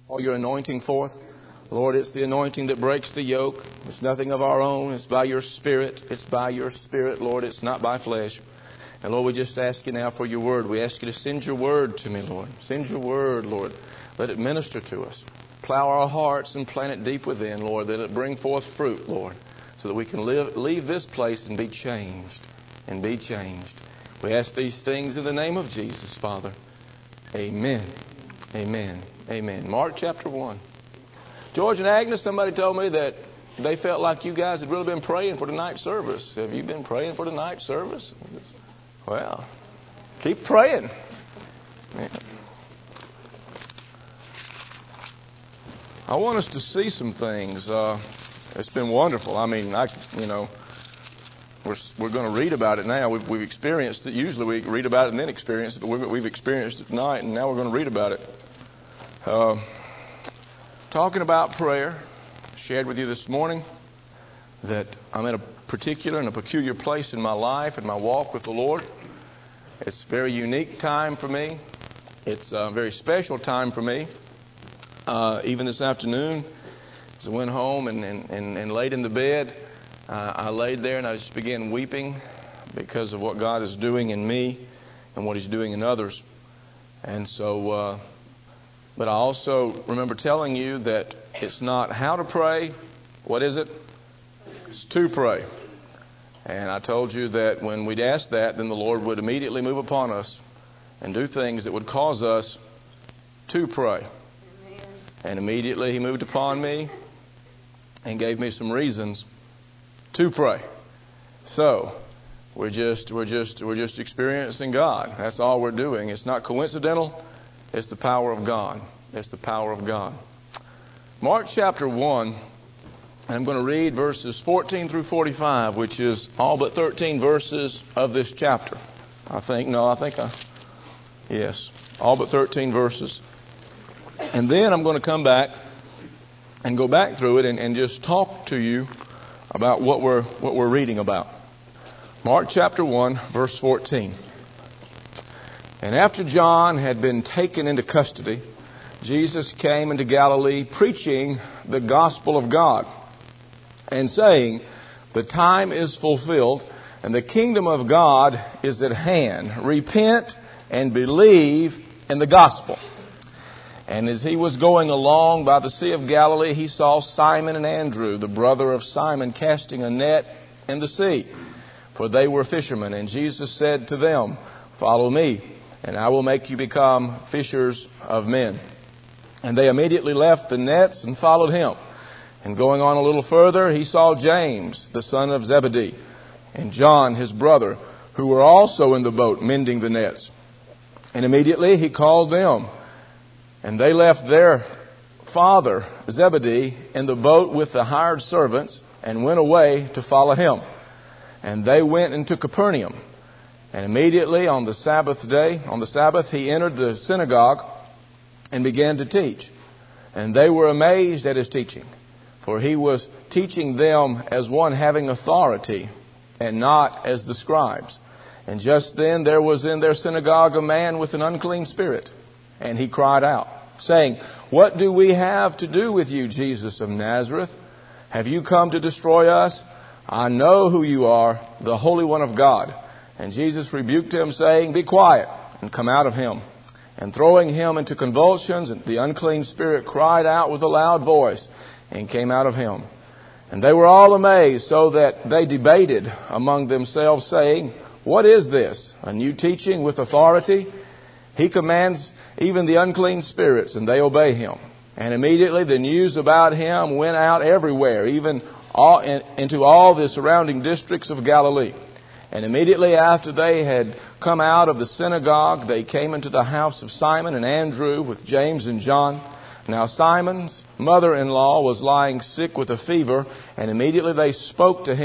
All your anointing forth. Lord, it's the anointing that breaks the yoke. It's nothing of our own. It's by your Spirit. It's by your Spirit, Lord. It's not by flesh. And Lord, we just ask you now for your word. We ask you to send your word to me, Lord. Send your word, Lord. Let it minister to us. Plow our hearts and plant it deep within, Lord. Let it bring forth fruit, Lord, so that we can leave this place and be changed. And be changed. We ask these things in the name of Jesus, Father. Amen. Amen. Amen. Mark chapter 1. George and Agnes, somebody told me that they felt like you guys had really been praying for tonight's service. Have you been praying for tonight's service? Well, keep praying. Yeah. I want us to see some things. It's been wonderful. I mean, we're going to read about it now. We've experienced it. Usually we read about it and then experience it, but we've experienced it tonight, and now we're going to read about it. Talking about prayer, I shared with you this morning that I'm in a particular and a peculiar place in my life and my walk with the Lord. It's a very unique time for me. It's a very special time for me. Even this afternoon, as I went home and laid in the bed, I laid there and I just began weeping because of what God is doing in me and what He's doing in others. And so, but I also remember telling you that it's not how to pray. What is it? It's to pray. And I told you that when we'd ask that, then the Lord would immediately move upon us and do things that would cause us to pray. And immediately He moved upon me and gave me some reasons to pray. So we're just experiencing God. That's all we're doing. It's not coincidental. It's the power of God. It's the power of God. Mark chapter 1. I'm going to read verses 14 through 45, which is all but 13 verses of this chapter. Yes, all but 13 verses. And then I'm going to come back and go back through it and just talk to you about what we're reading about. Mark chapter 1, verse 14. And after John had been taken into custody, Jesus came into Galilee preaching the gospel of God and saying, the time is fulfilled and the kingdom of God is at hand. Repent and believe in the gospel. And as he was going along by the Sea of Galilee, he saw Simon and Andrew, the brother of Simon, casting a net in the sea, for they were fishermen. And Jesus said to them, follow me, and I will make you become fishers of men. And they immediately left the nets and followed him. And going on a little further, he saw James, the son of Zebedee, and John, his brother, who were also in the boat mending the nets. And immediately he called them. And they left their father, Zebedee, in the boat with the hired servants and went away to follow him. And they went into Capernaum. And immediately on the Sabbath, he entered the synagogue and began to teach. And they were amazed at his teaching, for he was teaching them as one having authority and not as the scribes. And just then there was in their synagogue a man with an unclean spirit. And he cried out, saying, what do we have to do with you, Jesus of Nazareth? Have you come to destroy us? I know who you are, the Holy One of God. And Jesus rebuked him, saying, be quiet, and come out of him. And throwing him into convulsions, the unclean spirit cried out with a loud voice, and came out of him. And they were all amazed, so that they debated among themselves, saying, what is this? A new teaching with authority? He commands even the unclean spirits, and they obey him. And immediately the news about him went out everywhere, even into all the surrounding districts of Galilee. And immediately after they had come out of the synagogue, they came into the house of Simon and Andrew with James and John. Now Simon's mother-in-law was lying sick with a fever, and immediately they spoke to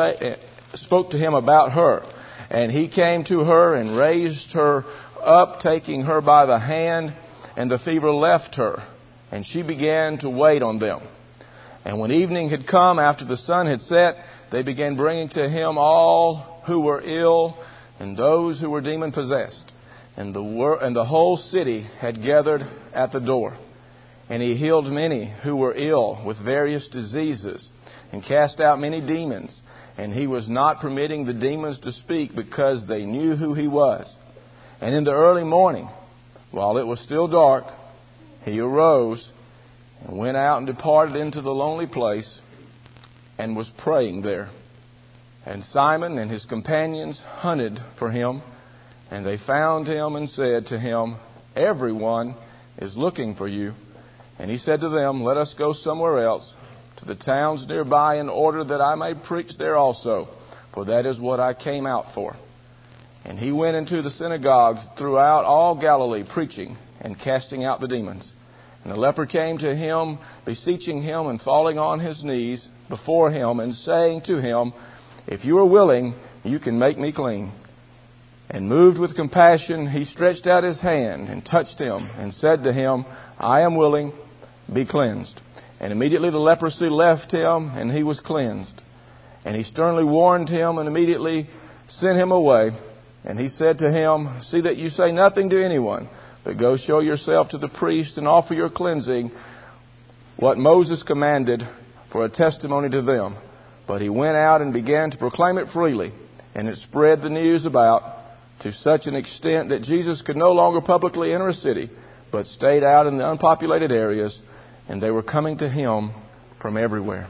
him about her. And he came to her and raised her up, taking her by the hand, and the fever left her, and she began to wait on them. And when evening had come, after the sun had set, they began bringing to him all who were ill and those who were demon-possessed. And the whole city had gathered at the door. And He healed many who were ill with various diseases, and cast out many demons. And He was not permitting the demons to speak, because they knew who He was. And in the early morning, while it was still dark, He arose and went out and departed into the lonely place, and was praying there. And Simon and his companions hunted for Him, and they found Him and said to Him, "Everyone is looking for you." And He said to them, "Let us go somewhere else, to the towns nearby, in order that I may preach there also, for that is what I came out for." And He went into the synagogues throughout all Galilee, preaching and casting out the demons. And the leper came to Him, beseeching Him and falling on his knees before Him, and saying to Him, "If you are willing, you can make me clean." And moved with compassion, He stretched out His hand and touched him, and said to him, "I am willing, be cleansed." And immediately the leprosy left him, and he was cleansed. And He sternly warned him, and immediately sent him away. And He said to him, "See that you say nothing to anyone, but go show yourself to the priest, and offer your cleansing, what Moses commanded, for a testimony to them." But he went out and began to proclaim it freely, and it spread the news about to such an extent that Jesus could no longer publicly enter a city, but stayed out in the unpopulated areas, and they were coming to Him from everywhere.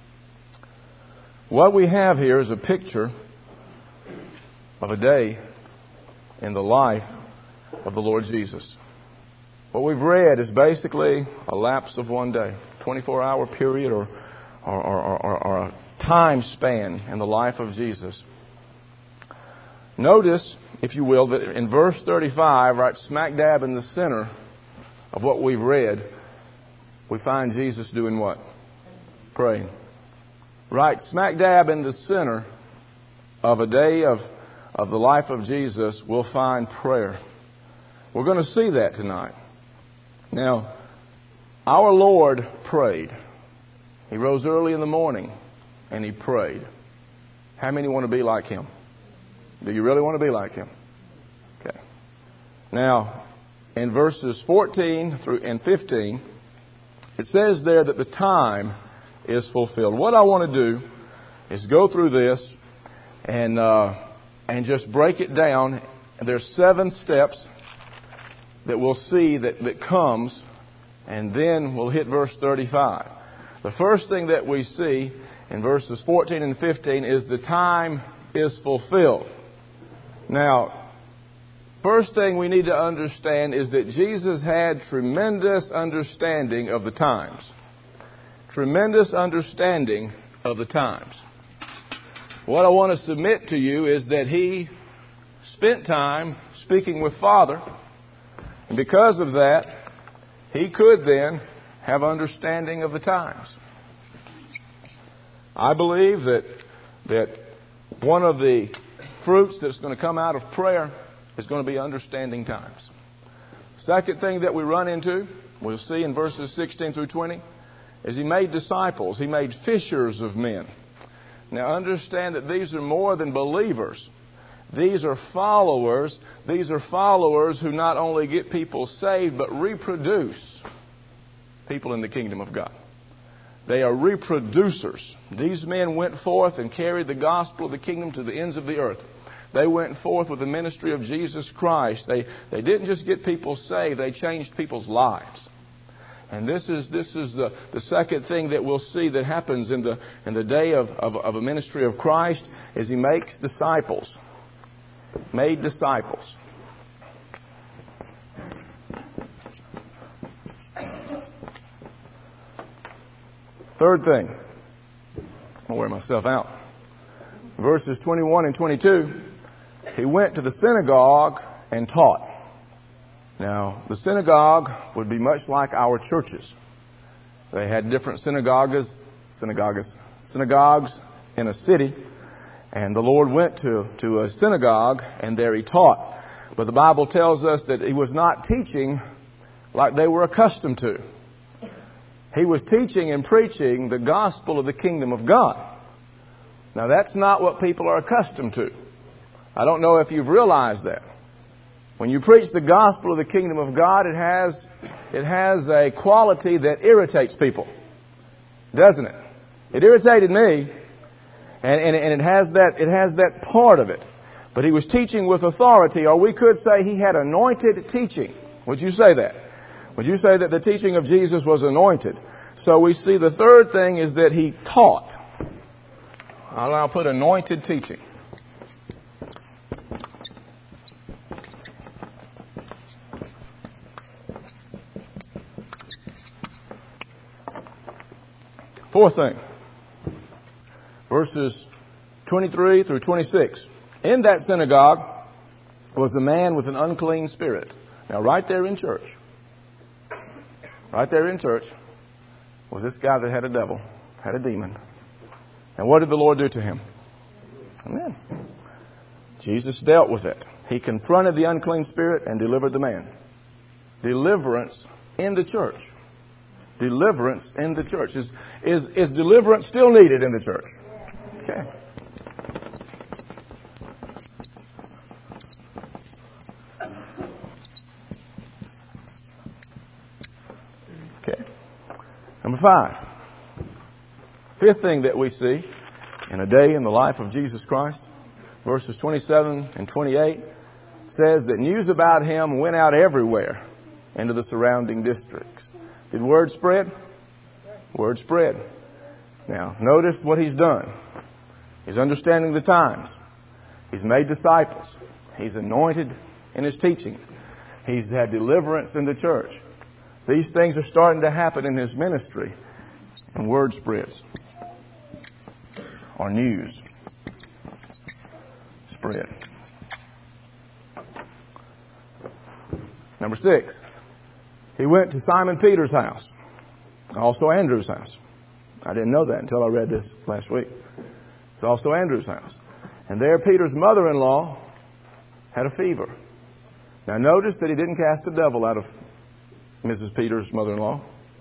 What we have here is a picture of a day in the life of the Lord Jesus. What we've read is basically a lapse of one day, 24-hour period or a time span in the life of Jesus. Notice, if you will, that in verse 35, right smack dab in the center of what we've read, we find Jesus doing what? Praying. Right smack dab in the center of a day of the life of Jesus, we'll find prayer. We're going to see that tonight. Now, our Lord prayed. He rose early in the morning and He prayed. How many want to be like Him? Do you really want to be like Him? Okay. Now, in verses 14 through and 15, it says there that the time is fulfilled. What I want to do is go through this and just break it down. There's 7 steps that we'll see that comes, and then we'll hit verse 35. The first thing that we see in verses 14 and 15 is the time is fulfilled. Now, first thing we need to understand is that Jesus had tremendous understanding of the times. Tremendous understanding of the times. What I want to submit to you is that He spent time speaking with Father, and because of that, He could then have understanding of the times. I believe that one of the fruits that's going to come out of prayer is going to be understanding times. Second thing that we run into, we'll see in verses 16 through 20, is He made disciples. He made fishers of men. Now understand that these are more than believers. These are followers. These are followers who not only get people saved, but reproduce people in the kingdom of God. They are reproducers. These men went forth and carried the gospel of the kingdom to the ends of the earth. They went forth with the ministry of Jesus Christ. They didn't just get people saved, they changed people's lives. And this is the second thing that we'll see that happens in the day of a ministry of Christ, is He makes disciples. Made disciples. Third thing, I'll wear myself out. Verses 21 and 22, He went to the synagogue and taught. Now, the synagogue would be much like our churches. They had different synagogues in a city. And the Lord went to a synagogue, and there He taught. But the Bible tells us that He was not teaching like they were accustomed to. He was teaching and preaching the gospel of the kingdom of God. Now, that's not what people are accustomed to. I don't know if you've realized that. When you preach the gospel of the kingdom of God, it has it has a quality that irritates people, doesn't it? It irritated me, and it has that part of it. But he was teaching with authority, or we could say he had anointed teaching. Would you say that? Would you say that the teaching of Jesus was anointed? So we see the third thing is that he taught. I'll put anointed teaching. Fourth thing, verses 23 through 26. In that synagogue was a man with an unclean spirit. Now, right there in church was this guy that had a devil, had a demon. And what did the Lord do to him? Amen. Jesus dealt with it. He confronted the unclean spirit and delivered the man. Deliverance in the church. Deliverance in the church. Is deliverance still needed in the church? Okay. Okay. Number 5. Fifth thing that we see in a day in the life of Jesus Christ, verses 27 and 28, says that news about him went out everywhere into the surrounding districts. Did word spread? Word spread. Now, notice what he's done. He's understanding the times. He's made disciples. He's anointed in his teachings. He's had deliverance in the church. These things are starting to happen in his ministry. And word spreads. Or news spread. Number 6. He went to Simon Peter's house. Also Andrew's house. I didn't know that until I read this last week. It's also Andrew's house. And there Peter's mother-in-law had a fever. Now notice that he didn't cast a devil out of Mrs. Peter's mother-in-law.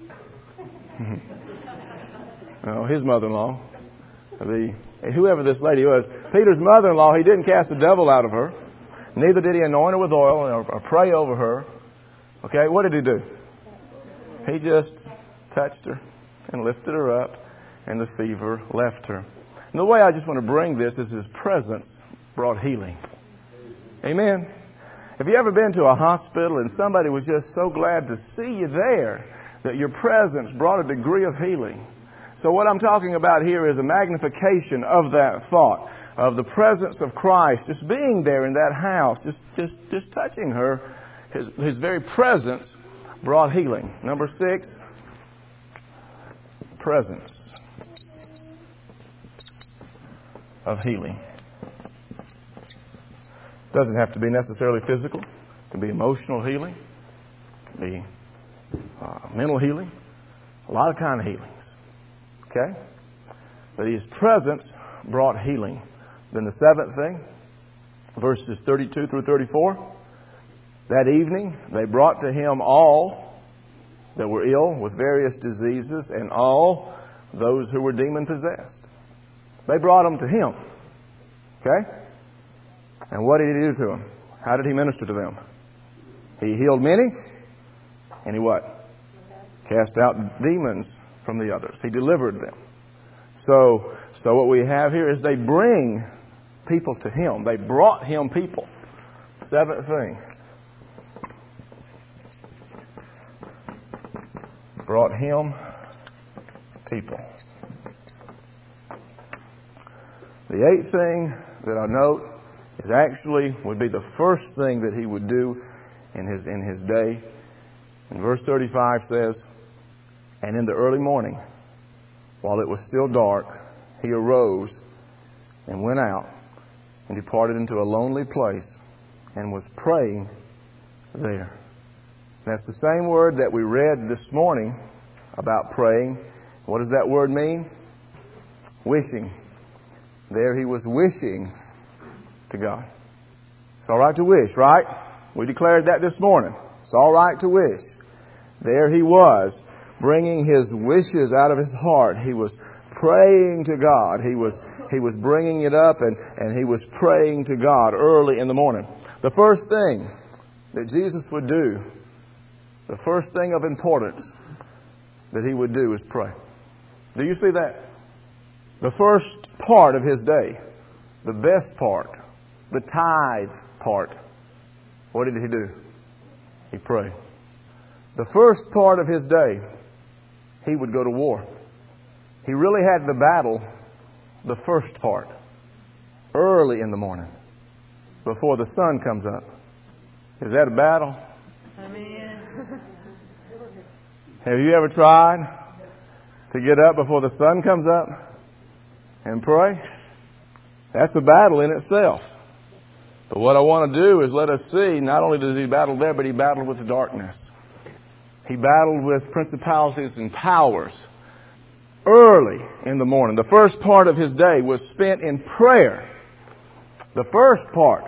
No, his mother-in-law. Whoever this lady was. Peter's mother-in-law, he didn't cast a devil out of her. Neither did he anoint her with oil or pray over her. Okay, what did he do? He just touched her and lifted her up, and the fever left her. And the way I just want to bring this is his presence brought healing. Amen. Have you ever been to a hospital and somebody was just so glad to see you there that your presence brought a degree of healing? So what I'm talking about here is a magnification of that thought, of the presence of Christ, just being there in that house, just touching her. His very presence brought healing. Number 6, presence of healing. Doesn't have to be necessarily physical. It can be emotional healing. It can be mental healing. A lot of kind of healings. Okay? But his presence brought healing. Then the 7th thing, verses 32 through 34. That evening, they brought to him all that were ill with various diseases and all those who were demon-possessed. They brought them to him. Okay? And what did he do to them? How did he minister to them? He healed many. And he what? Cast out demons from the others. He delivered them. So what we have here is they bring people to him. They brought him people. 7th thing. Brought him people. The 8th thing that I note is actually would be the first thing that he would do in his day. And verse 35 says, and in the early morning, while it was still dark, he arose and went out and departed into a lonely place and was praying there. That's the same word that we read this morning about praying. What does that word mean? Wishing. There he was wishing to God. It's all right to wish, right? We declared that this morning. It's all right to wish. There he was, bringing his wishes out of his heart. He was praying to God. He was bringing it up and he was praying to God early in the morning. The first thing that Jesus would do, the first thing of importance that he would do is pray. Do you see that? The first part of his day, the best part, the tithe part, what did he do? He prayed. The first part of his day, he would go to war. He really had the battle, the first part, early in the morning, before the sun comes up. Is that a battle? Amen. Have you ever tried to get up before the sun comes up and pray? That's a battle in itself. But what I want to do is let us see, not only does he battle there, but he battled with the darkness. He battled with principalities and powers early in the morning. The first part of his day was spent in prayer. The first part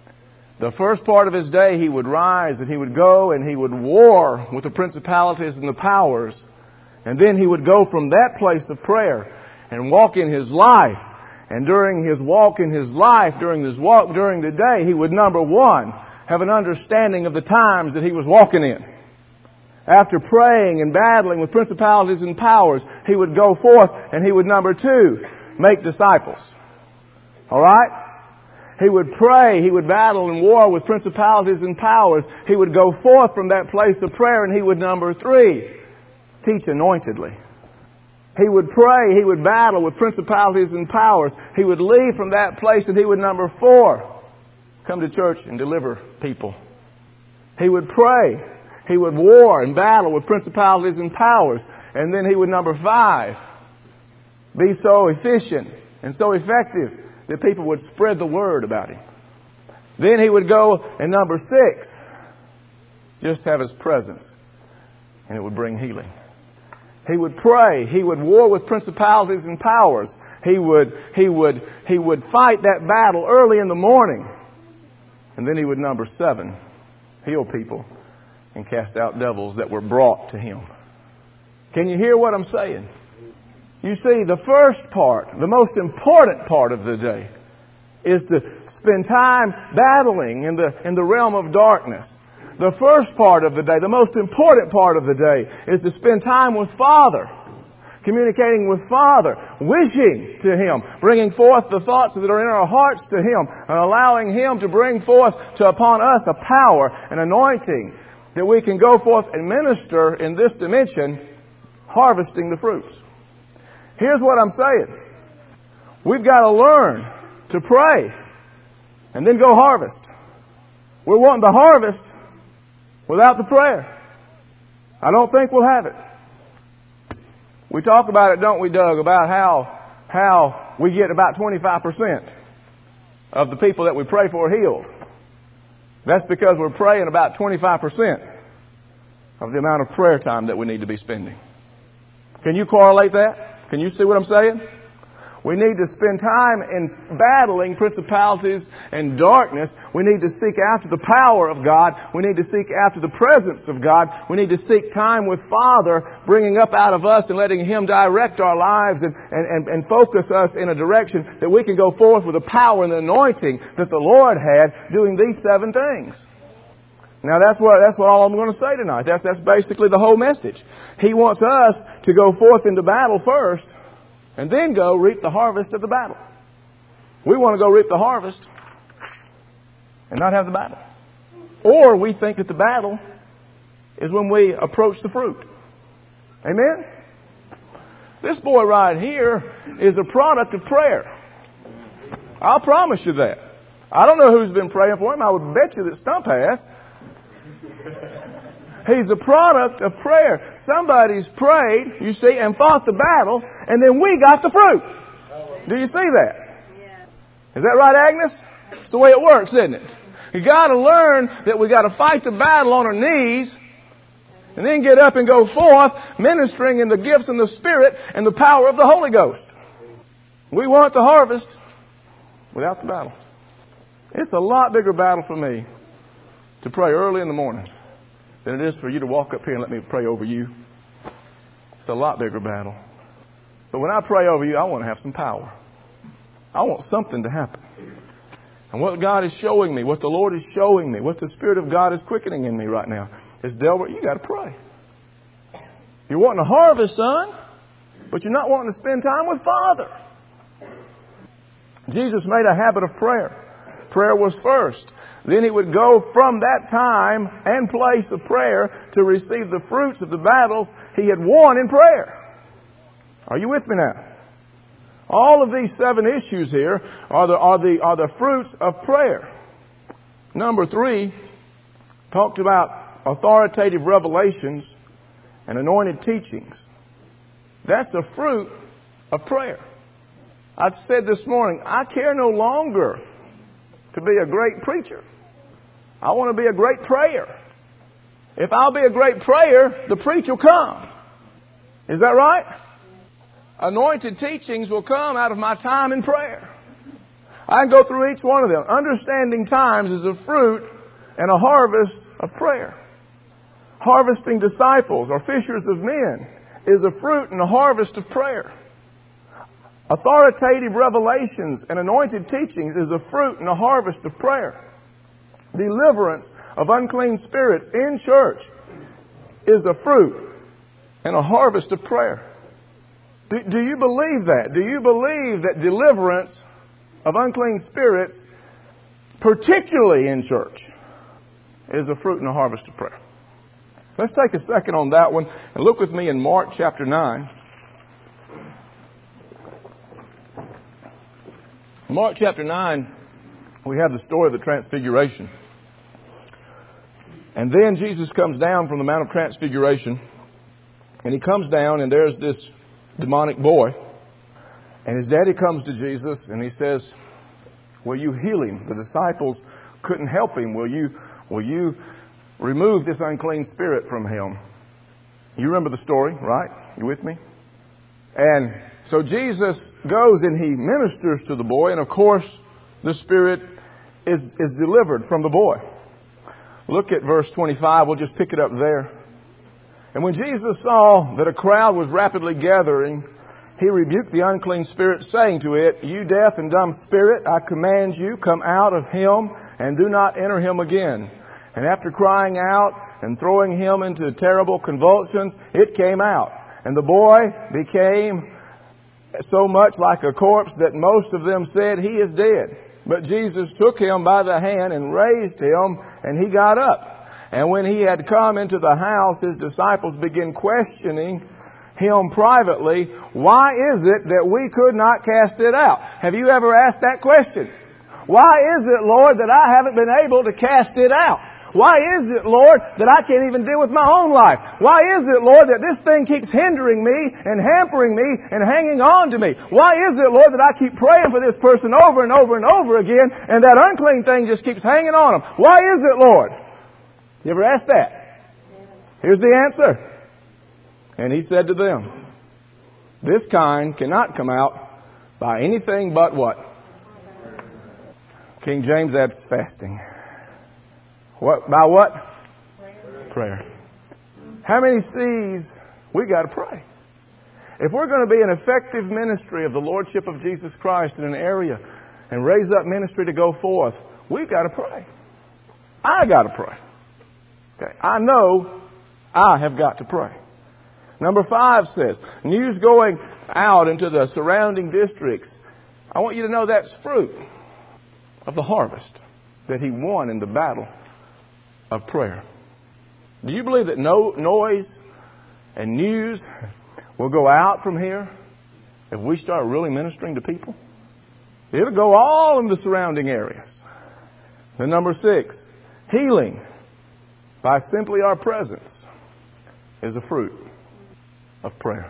of his day, he would rise and he would go and he would war with the principalities and the powers. And then he would go from that place of prayer and walk in his life. And during his walk in his life, during the day, he would, number one, have an understanding of the times that he was walking in. After praying and battling with principalities and powers, he would go forth and he would, number two, make disciples. All right? He would pray, he would battle and war with principalities and powers. He would go forth from that place of prayer and he would, number three, teach anointedly. He would pray, he would battle with principalities and powers. He would leave from that place and he would, number four, come to church and deliver people. He would pray, he would war and battle with principalities and powers. And then he would, number five, be so efficient and so effective that people would spread the word about him. Then he would go, and number six, just have his presence, and it would bring healing. He would pray. He would war with principalities and powers. He would fight that battle early in the morning. And then he would, number seven, heal people and cast out devils that were brought to him. Can you hear what I'm saying? You see, the first part, the most important part of the day, is to spend time battling in the realm of darkness. The first part of the day, the most important part of the day, is to spend time with Father, communicating with Father, wishing to Him, bringing forth the thoughts that are in our hearts to Him, and allowing Him to bring forth upon us a power, an anointing, that we can go forth and minister in this dimension, harvesting the fruits. Here's what I'm saying. We've got to learn to pray and then go harvest. We're wanting to harvest without the prayer. I don't think we'll have it. We talk about it, don't we, Doug, about how we get about 25% of the people that we pray for healed. That's because we're praying about 25% of the amount of prayer time that we need to be spending. Can you correlate that? Can you see what I'm saying? We need to spend time in battling principalities and darkness. We need to seek after the power of God. We need to seek after the presence of God. We need to seek time with Father, bringing up out of us and letting Him direct our lives and focus us in a direction that we can go forth with the power and the anointing that the Lord had doing these 7 things. Now that's what all I'm going to say tonight. That's basically the whole message. He wants us to go forth into battle first, and then go reap the harvest of the battle. We want to go reap the harvest and not have the battle. Or we think that the battle is when we approach the fruit. Amen? This boy right here is a product of prayer. I'll promise you that. I don't know who's been praying for him. I would bet you that Stump has. He's a product of prayer. Somebody's prayed, you see, and fought the battle, and then we got the fruit. Do you see that? Is that right, Agnes? It's the way it works, isn't it? You got to learn that we got to fight the battle on our knees, and then get up and go forth, ministering in the gifts and the Spirit and the power of the Holy Ghost. We want the harvest without the battle. It's a lot bigger battle for me to pray early in the morning than it is for you to walk up here and let me pray over you. It's a lot bigger battle. But when I pray over you, I want to have some power. I want something to happen. And what God is showing me, what the Lord is showing me, what the Spirit of God is quickening in me right now, is dealt with, you got to pray. You're wanting to harvest, son, but you're not wanting to spend time with Father. Jesus made a habit of prayer. Prayer was first. Then he would go from that time and place of prayer to receive the fruits of the battles he had won in prayer. Are you with me now? All of these 7 issues here are the fruits of prayer. Number 3 talked about authoritative revelations and anointed teachings. That's a fruit of prayer. I've said this morning, I care no longer to be a great preacher. I want to be a great prayer. If I'll be a great prayer, the preach will come. Is that right? Anointed teachings will come out of my time in prayer. I can go through each one of them. Understanding times is a fruit and a harvest of prayer. Harvesting disciples or fishers of men is a fruit and a harvest of prayer. Authoritative revelations and anointed teachings is a fruit and a harvest of prayer. Deliverance of unclean spirits in church is a fruit and a harvest of prayer. Do you believe that? Do you believe that deliverance of unclean spirits, particularly in church, is a fruit and a harvest of prayer? Let's take a second on that one and look with me in Mark chapter 9. Mark chapter 9, we have the story of the Transfiguration. And then Jesus comes down from the Mount of Transfiguration, and he comes down, and there's this demonic boy. And his daddy comes to Jesus, and he says, will you heal him? The disciples couldn't help him. Will you remove this unclean spirit from him? You remember the story, right? You with me? And so Jesus goes and he ministers to the boy, and of course the spirit is delivered from the boy. Look at verse 25. We'll just pick it up there. And when Jesus saw that a crowd was rapidly gathering, he rebuked the unclean spirit, saying to it, you deaf and dumb spirit, I command you, come out of him and do not enter him again. And after crying out and throwing him into terrible convulsions, it came out. And the boy became so much like a corpse that most of them said, he is dead. But Jesus took him by the hand and raised him, and he got up. And when he had come into the house, his disciples began questioning him privately, why is it that we could not cast it out? Have you ever asked that question? Why is it, Lord, that I haven't been able to cast it out? Why is it, Lord, that I can't even deal with my own life? Why is it, Lord, that this thing keeps hindering me and hampering me and hanging on to me? Why is it, Lord, that I keep praying for this person over and over and over again and that unclean thing just keeps hanging on them? Why is it, Lord? You ever asked that? Here's the answer. And he said to them, this kind cannot come out by anything but what? King James adds fasting. What? By what? Prayer. How many sees we got to pray? If we're going to be an effective ministry of the Lordship of Jesus Christ in an area and raise up ministry to go forth, we've got to pray. I got to pray. Okay. I know I have got to pray. Number 5 says, news going out into the surrounding districts. I want you to know that's fruit of the harvest that he won in the battle of prayer. Do you believe that no noise and news will go out from here if we start really ministering to people? It'll go all in the surrounding areas. Then number 6, healing by simply our presence is a fruit of prayer.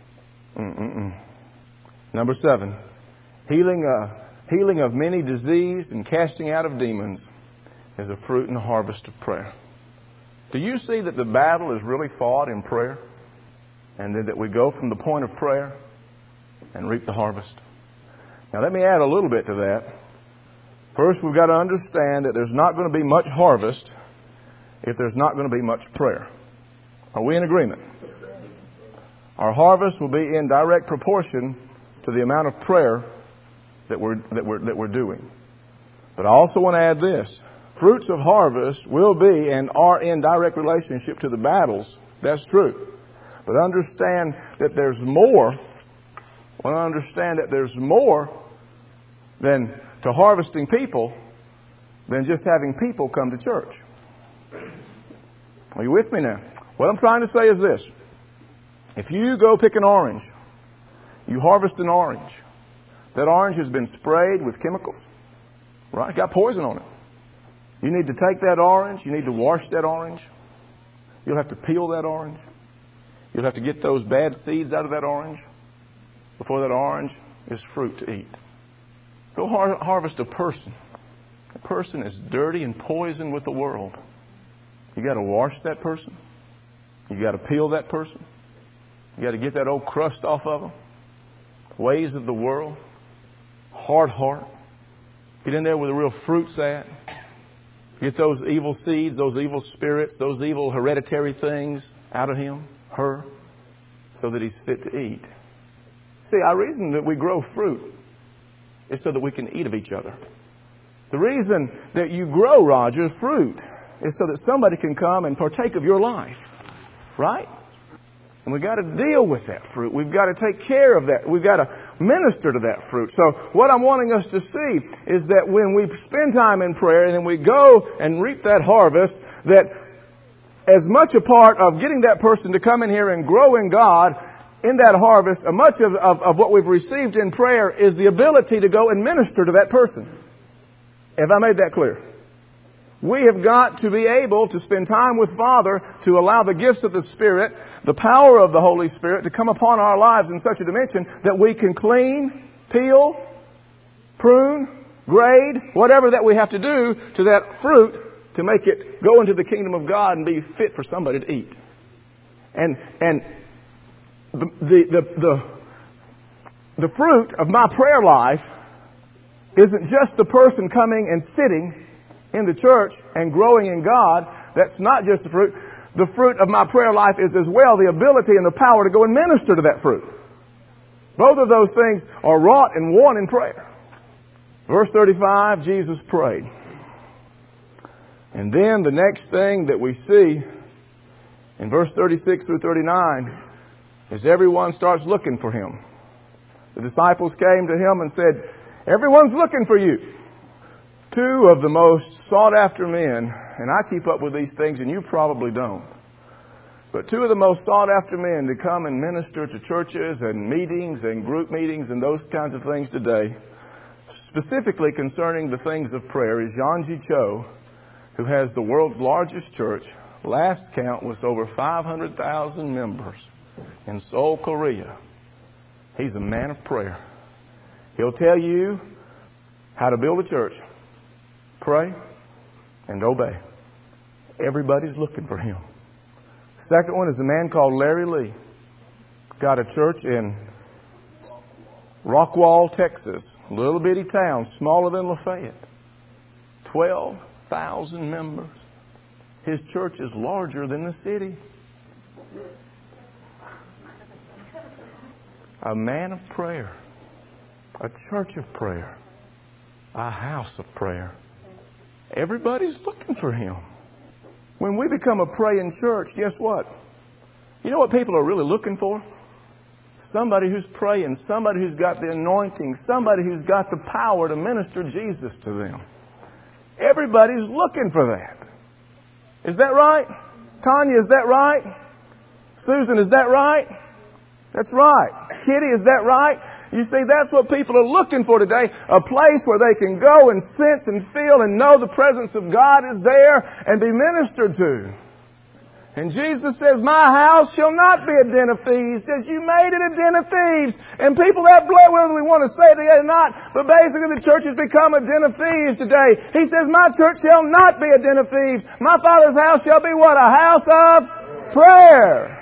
Number 7, healing of many diseases and casting out of demons is a fruit and a harvest of prayer. Do you see that the battle is really fought in prayer? And that we go from the point of prayer and reap the harvest? Now let me add a little bit to that. First, we've got to understand that there's not going to be much harvest if there's not going to be much prayer. Are we in agreement? Our harvest will be in direct proportion to the amount of prayer that we're doing. But I also want to add this. fruits of harvest will be and are in direct relationship to the battles. That's true. But understand that there's more. Well, understand that there's more than to harvesting people than just having people come to church. Are you with me now? What I'm trying to say is this. If you go pick an orange, you harvest an orange. That orange has been sprayed with chemicals. Right? It's got poison on it. You need to take that orange. You need to wash that orange. You'll have to peel that orange. You'll have to get those bad seeds out of that orange before that orange is fruit to eat. Go harvest a person. A person is dirty and poisoned with the world. You got to wash that person. You got to peel that person. You got to get that old crust off of them. Ways of the world. Hard heart. Get in there where the real fruit's at. Get those evil seeds, those evil spirits, those evil hereditary things out of him, her, so that he's fit to eat. See, our reason that we grow fruit is so that we can eat of each other. The reason that you grow, Roger, fruit is so that somebody can come and partake of your life. Right? And we've got to deal with that fruit. We've got to take care of that. We've got to minister to that fruit. So what I'm wanting us to see is that when we spend time in prayer and then we go and reap that harvest, that as much a part of getting that person to come in here and grow in God, in that harvest, much of what we've received in prayer is the ability to go and minister to that person. Have I made that clear? We have got to be able to spend time with Father to allow the gifts of the Spirit, the power of the Holy Spirit to come upon our lives in such a dimension that we can clean, peel, prune, grade, whatever that we have to do to that fruit to make it go into the kingdom of God and be fit for somebody to eat. And the fruit of my prayer life isn't just the person coming and sitting in the church and growing in God. That's not just the fruit. The fruit of my prayer life is as well the ability and the power to go and minister to that fruit. Both of those things are wrought and won in prayer. Verse 35, Jesus prayed. And then the next thing that we see in verse 36 through 39 is everyone starts looking for him. The disciples came to him and said, "Everyone's looking for you." Two of the most sought after men, and I keep up with these things and you probably don't, but two of the most sought after men to come and minister to churches and meetings and group meetings and those kinds of things today, specifically concerning the things of prayer, is Yonggi Cho, who has the world's largest church. Last count was over 500,000 members in Seoul, Korea. He's a man of prayer. He'll tell you how to build a church. Pray and obey. Everybody's looking for him. Second one is a man called Larry Lee. Got a church in Rockwall, Texas. A little bitty town, smaller than Lafayette. 12,000 members. His church is larger than the city. A man of prayer. A church of prayer. A house of prayer. Everybody's looking for him. When we become a praying church, guess what? You know what people are really looking for? Somebody who's praying, somebody who's got the anointing, somebody who's got the power to minister Jesus to them. Everybody's looking for that. Is that right? Tanya, is that right? Susan, is that right? That's right. Kitty, is that right? You see, that's what people are looking for today. A place where they can go and sense and feel and know the presence of God is there and be ministered to. And Jesus says, "My house shall not be a den of thieves." He says, "You made it a den of thieves." And people have blood, whether we want to say it or not, but basically the church has become a den of thieves today. He says, "My church shall not be a den of thieves. My Father's house shall be" what? A house of prayer.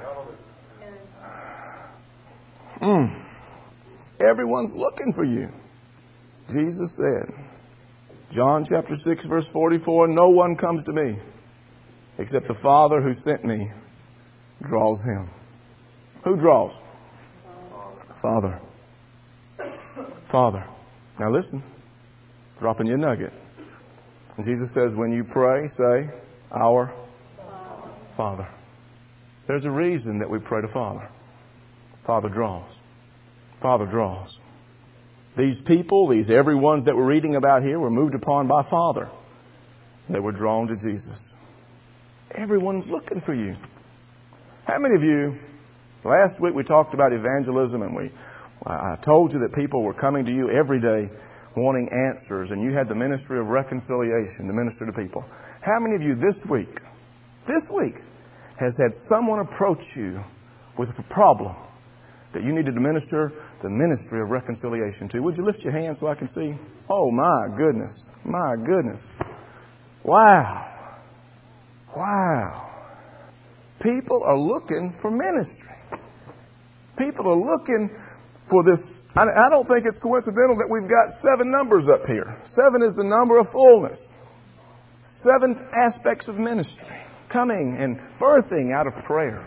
Everyone's looking for you. Jesus said, John chapter 6 verse 44, "No one comes to me except the Father who sent me draws him." Who draws? Father. Father. Now listen, dropping you a nugget. And Jesus says, when you pray, say, Our Father. There's a reason that we pray to Father. Father draws. Father draws. These people, these every ones that we're reading about here, were moved upon by Father. They were drawn to Jesus. Everyone's looking for you. How many of you, last week we talked about evangelism, and I told you that people were coming to you every day wanting answers, and you had the ministry of reconciliation to minister to people. How many of you this week, has had someone approach you with a problem that you needed to minister the ministry of reconciliation to? Would you lift your hand so I can see? Oh, my goodness. My goodness. Wow. Wow. People are looking for ministry. People are looking for this. I don't think it's coincidental that we've got 7 numbers up here. 7 is the number of fullness. 7 aspects of ministry coming and birthing out of prayer.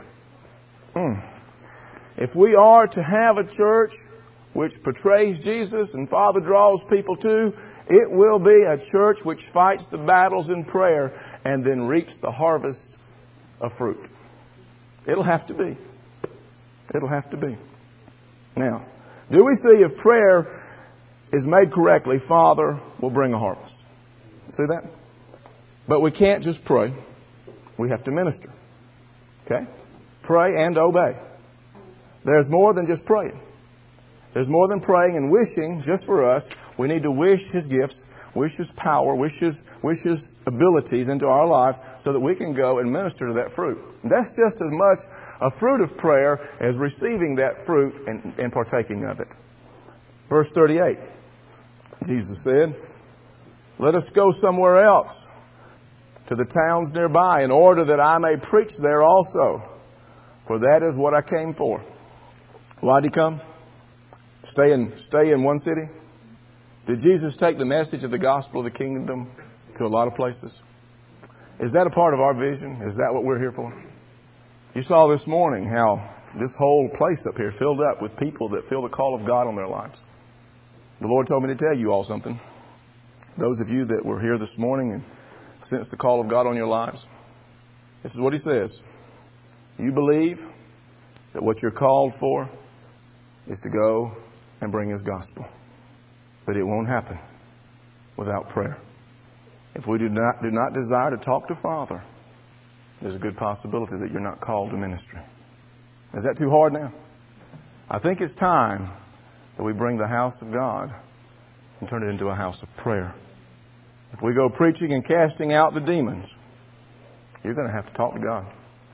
If we are to have a church which portrays Jesus and Father draws people to, it will be a church which fights the battles in prayer and then reaps the harvest of fruit. It'll have to be. It'll have to be. Now, do we see if prayer is made correctly, Father will bring a harvest? See that? But we can't just pray. We have to minister. Okay? Pray and obey. There's more than just praying. There's more than praying and wishing just for us. We need to wish His gifts, wish His power, wish His abilities into our lives so that we can go and minister to that fruit. That's just as much a fruit of prayer as receiving that fruit and partaking of it. Verse 38, Jesus said, let us go somewhere else, to the towns nearby, in order that I may preach there also. For that is what I came for. Why did He come? Stay in one city? Did Jesus take the message of the gospel of the kingdom to a lot of places? Is that a part of our vision? Is that what we're here for? You saw this morning how this whole place up here filled up with people that feel the call of God on their lives. The Lord told me to tell you all something. Those of you that were here this morning and sense the call of God on your lives, this is what He says. You believe that what you're called for is to go and bring His gospel. But it won't happen without prayer. If we do not desire to talk to Father, there's a good possibility that you're not called to ministry. Is that too hard now? I think it's time that we bring the house of God and turn it into a house of prayer. If we go preaching and casting out the demons, you're going to have to talk to God.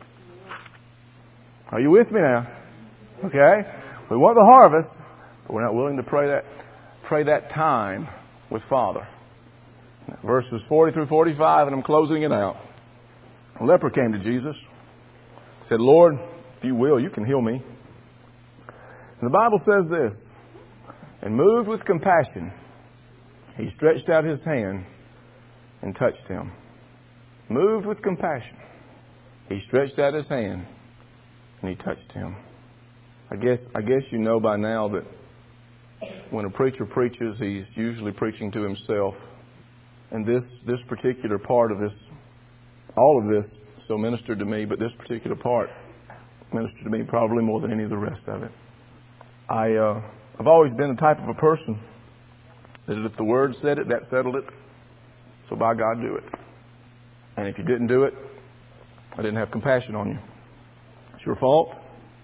Are you with me now? Okay? We want the harvest, but we're not willing to pray that time with Father. Verses 40 through 45, and I'm closing it out. A leper came to Jesus. Said, Lord, if you will, you can heal me. And the Bible says this, and moved with compassion, He stretched out His hand and touched him. Moved with compassion, He stretched out His hand and He touched him. I guess you know by now that when a preacher preaches, he's usually preaching to himself. And this particular part of this, all of this, so ministered to me, but this particular part ministered to me probably more than any of the rest of it. I've always been the type of a person that if the Word said it, that settled it. So by God, do it. And if you didn't do it, I didn't have compassion on you. It's your fault.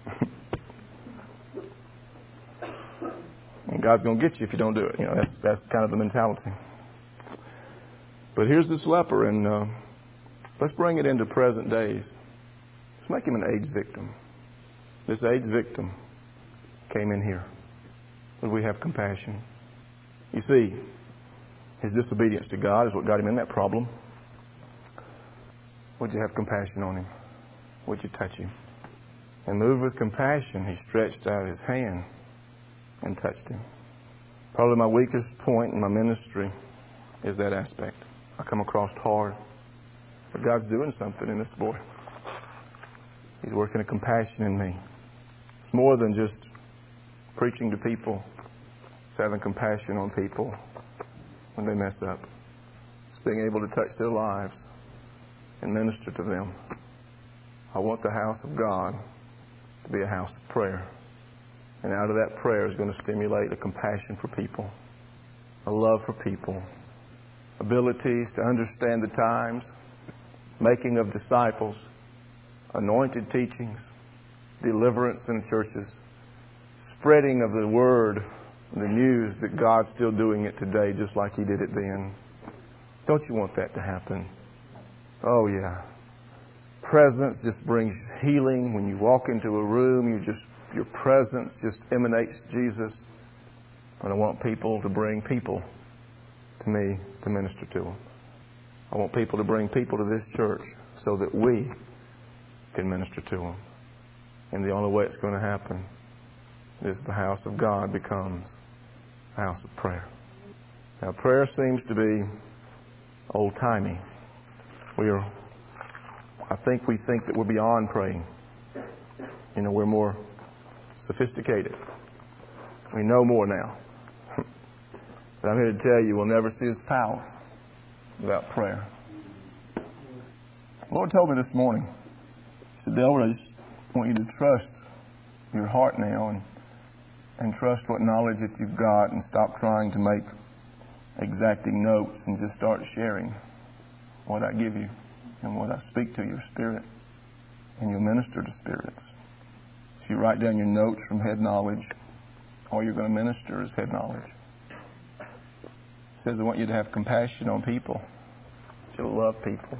And God's going to get you if you don't do it. You know, that's kind of the mentality. But here's this leper, and let's bring it into present days. Let's make him an AIDS victim. This AIDS victim came in here. Would we have compassion? You see, his disobedience to God is what got him in that problem. Would you have compassion on him? Would you touch him? And moved with compassion, he stretched out his hand and touched him. Probably my weakest point in my ministry is that aspect. I come across hard. But God's doing something in this boy. He's working a compassion in me. It's more than just preaching to people. It's having compassion on people when they mess up. It's being able to touch their lives and minister to them. I want the house of God to be a house of prayer. And out of that prayer is going to stimulate a compassion for people, a love for people, abilities to understand the times, making of disciples, anointed teachings, deliverance in churches, spreading of the word, the news that God's still doing it today just like He did it then. Don't you want that to happen? Oh, yeah. Presence just brings healing. When you walk into a room, your presence just emanates Jesus. And I want people to bring people to me to minister to them. I want people to bring people to this church so that we can minister to them. And the only way it's going to happen is the house of God becomes a house of prayer. Now, prayer seems to be old-timey. I think we think that we're beyond praying. We're more sophisticated. We know more now. But I'm here to tell you, we'll never see His power without prayer. The Lord told me this morning, He said, Delbert, I just want you to trust your heart now and trust what knowledge that you've got and stop trying to make exacting notes and just start sharing what I give you and what I speak to your spirit. And you'll minister to spirits. If you write down your notes from head knowledge, all you're going to minister is head knowledge. It says I want you to have compassion on people. I want you to love people.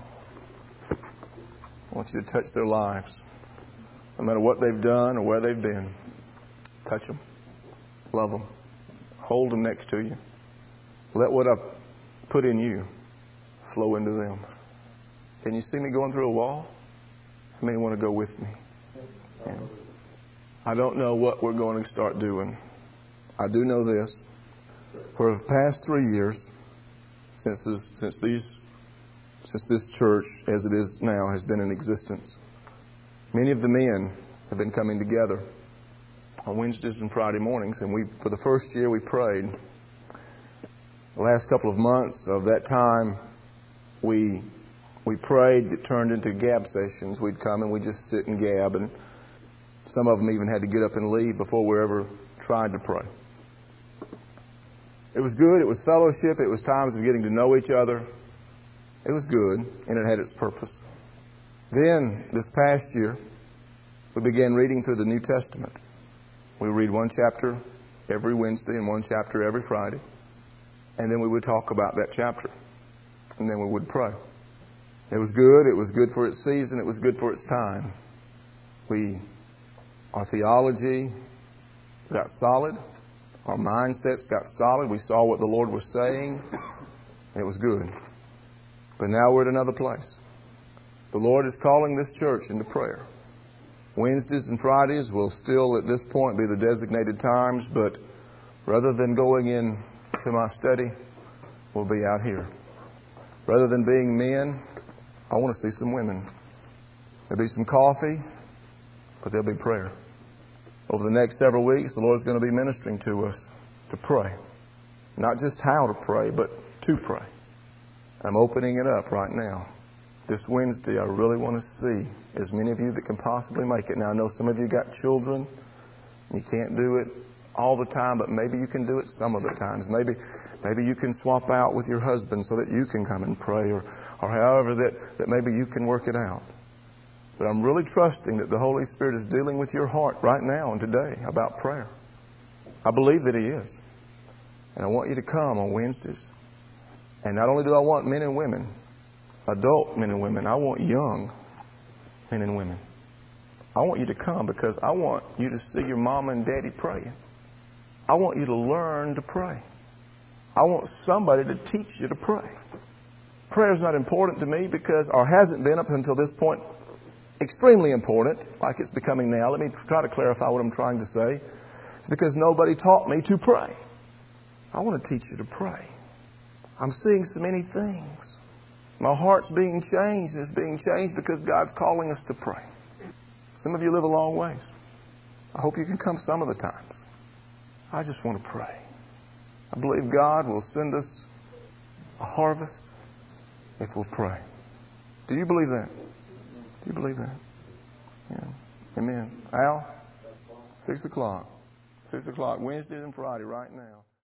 I want you to touch their lives. No matter what they've done or where they've been. Touch them. Love them. Hold them next to you. Let what I put in you flow into them. Can you see me going through a wall? How many want to go with me? Yeah. I don't know what we're going to start doing. I do know this. For the past 3 years, since this church, as it is now, has been in existence, many of the men have been coming together on Wednesdays and Friday mornings. And for the first year, we prayed. The last couple of months of that time, we prayed. It turned into gab sessions. We'd come and we'd just sit and gab. And some of them even had to get up and leave before we ever tried to pray. It was good. It was fellowship. It was times of getting to know each other. It was good, and it had its purpose. Then, this past year, we began reading through the New Testament. We read one chapter every Wednesday and one chapter every Friday. And then we would talk about that chapter. And then we would pray. It was good. It was good for its season. It was good for its time. Our theology got solid. Our mindsets got solid. We saw what the Lord was saying. It was good. But now we're at another place. The Lord is calling this church into prayer. Wednesdays and Fridays will still, at this point, be the designated times. But rather than going in to my study, we'll be out here. Rather than being men, I want to see some women. There'll be some coffee, but there'll be prayer. Over the next several weeks, the Lord's going to be ministering to us to pray. Not just how to pray, but to pray. I'm opening it up right now. This Wednesday, I really want to see as many of you that can possibly make it. Now, I know some of you got children. You can't do it all the time, but maybe you can do it some of the times. Maybe you can swap out with your husband so that you can come and pray, or however that maybe you can work it out. But I'm really trusting that the Holy Spirit is dealing with your heart right now and today about prayer. I believe that He is. And I want you to come on Wednesdays. And not only do I want men and women, adult men and women, I want young men and women. I want you to come because I want you to see your mama and daddy praying. I want you to learn to pray. I want somebody to teach you to pray. Prayer is not important to me because, or hasn't been up until this point, extremely important, like it's becoming now. Let me try to clarify what I'm trying to say. It's because nobody taught me to pray. I want to teach you to pray. I'm seeing so many things. My heart's being changed, and it's being changed because God's calling us to pray. Some of you live a long ways. I hope you can come some of the times. I just want to pray. I believe God will send us a harvest. if we'll pray. Do you believe that? Do you believe that? Yeah. Amen. Al, 6 o'clock. 6 o'clock, Wednesdays and Friday, right now.